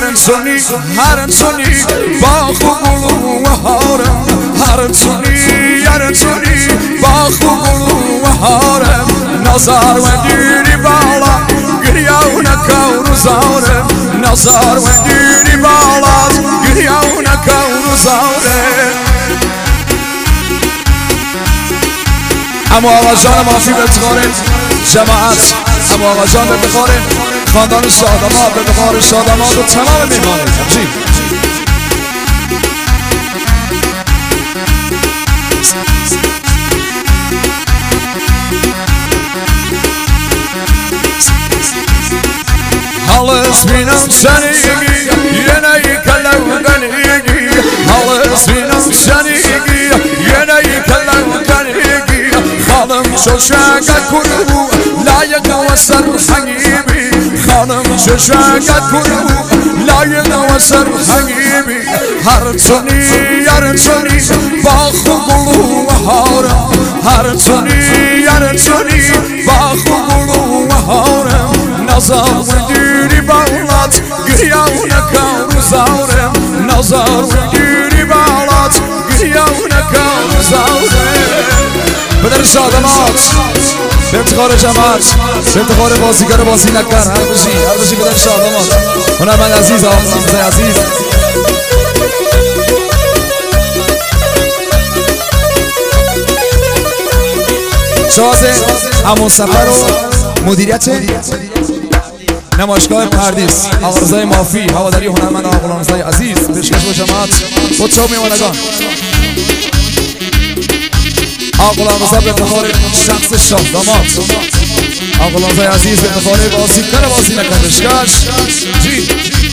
هرچونی با خوبولو و هارم هرچونی با خوبولو و هارم نظر و دیری بالا گریه و نکو روزارم نظر و دیری بالا گریه و نکو روزارم اما آقا جان مافی بتخاریم جماعت اما آقا جان بتخاریم خاندان شاداماد بتخار شاداماد و تمام میهمانه جی حالس بینم سنیگی یه نهی کلو دنیگی حالس بینم سنیگی یه نهی کلو دنیگی خانم شوشنگت کرو لایق و سرحنگیبی خانم شوشنگت کرو لایق و سرحنگیبی هرچونی با خوبولو و هارم هرچونی با خوبولو و هارم نظر و دیری بالات گریه و نکو روزارم نظر و دیری بالات گریه و نکو روزارم پدر شاداماد به افتخار جماعت به افتخار بازیگر بازی نکر هر بشی پدر شاداماد هنرمند عزیز آقای عزیز شازه همون سفر و مدیریت نمایشگاه پردیس آقا رضای مافی هواداری هنرمند آقا غلامرضای عزیز بشکش با جماعت خودشو میوانگان آقا غلامرضا به افتخار شخص شاداماد آقا غلامرضای عزیز به افتخار بازیگر بازی نکن بشکش جی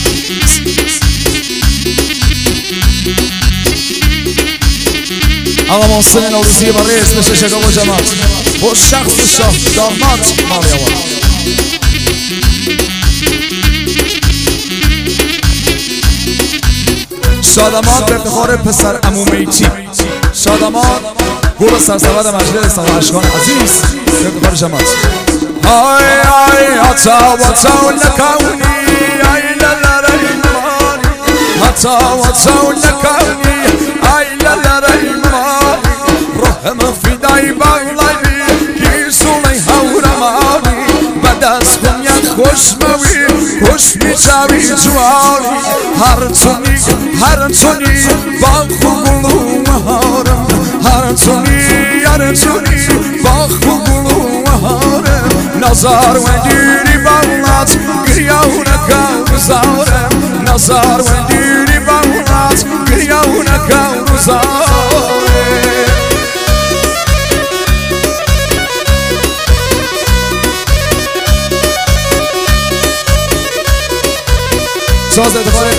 آقا محسن نوروزی برای اسم ششگاه با جماعت با شخص شاداماد مالیوان شاداماد به افتخار پسر عمو میتی شاداماد گل سرسبد مجلس آقا اشکان عزیز به افتخار جماعت های حتا نکونی ای لالا ریمانی حتا نکونی ای لالا ریمانی روحم فدای باغلایی گیسولی هورمانی بعد از دنیا خوش میشوی جوانی هرچونی با خوبولو و هارم هرچونی با خوبولو و هارم نظر و دیری بالات گریه و نکو روزارم نظر و دیری بالات گریه و نکو روزارم شازده اتفاقی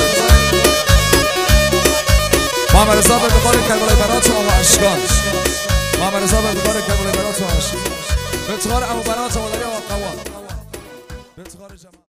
محمد رضا به افتخار کربلای برات و آقا اشکان محمد رضا به افتخار کربلای برات و آقا اشکان به افتخار عمو برات و مادری آقا قوام به افتخار جماعت